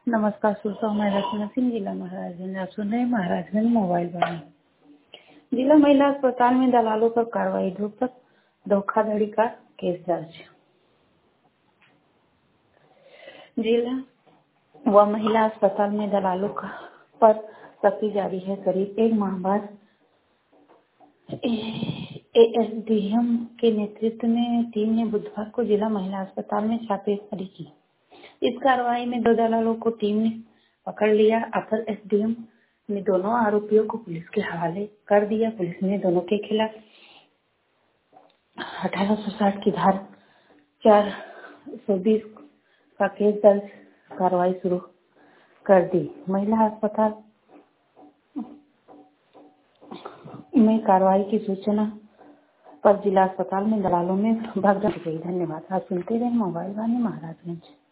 नमस्कार दोस्तों, मैं रचना सिंह, जिला महाराजगंज। आप सुन रहे हैं महाराजगंज मोबाइल वाणी। जिला महिला अस्पताल में दलालों पर कार्रवाई, धोखाधड़ी का केस दर्ज। जिला व महिला अस्पताल में दलालों पर सख्ती जारी है। करीब एक माह बाद एएसडीएम के नेतृत्व में टीम ने बुधवार को जिला महिला अस्पताल में छापेमारी की। इस कार्रवाई में 2 दलालों को टीम ने पकड़ लिया। अपर एसडीएम ने दोनों आरोपियों को पुलिस के हवाले कर दिया। पुलिस ने दोनों के खिलाफ 1860 की धारा 420 का केस दर्ज कार्रवाई शुरू कर दी। महिला अस्पताल में कार्रवाई की सूचना पर जिला अस्पताल में दलालों में भगदड़ मच गई। धन्यवाद। आप सुनते रहे मोबाइल वाणी महाराजगंज।